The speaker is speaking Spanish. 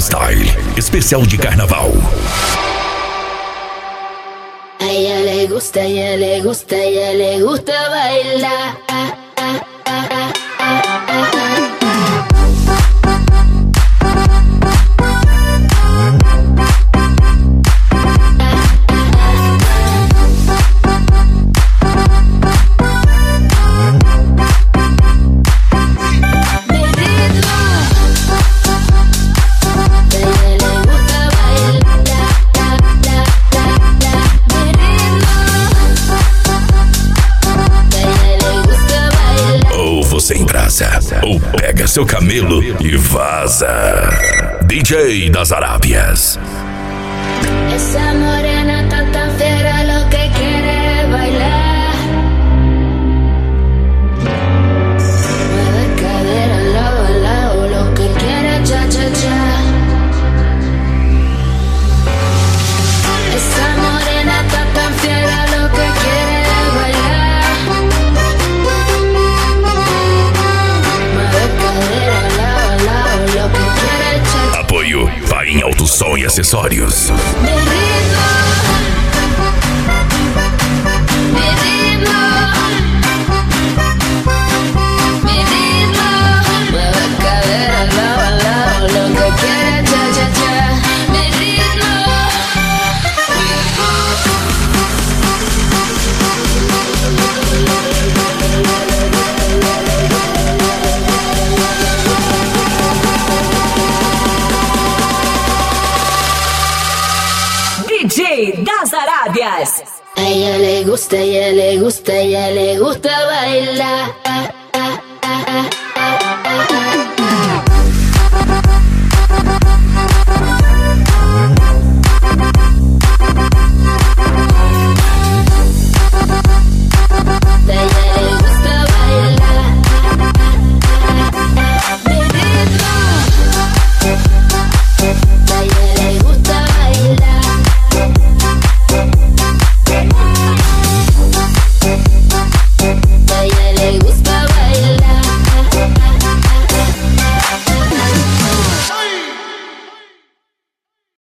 Style, especial de carnaval. A ella le gusta, a ella le gusta, a ella le gusta bailar. Sem graça, ou pega seu camelo e vaza. DJ das Arábias. Esa morena tan fiera, lo que quiere bailar. Mueve cadera lado a lado, lo que quiere cha cha cha. Esa morena tan fiera, lo que quiere bailar. Mueve cadera lado a lado, lo que quiere cha cha. Apoio Pai em Alto Som e Acessórios. Mi ritmo, mi ritmo, mi ritmo. Mueve cadera lado a lado, lo que quiere cha cha cha. Mi ritmo. DJ das Arábias. A ella le gusta, a ella le gusta, a ella le gusta bailar.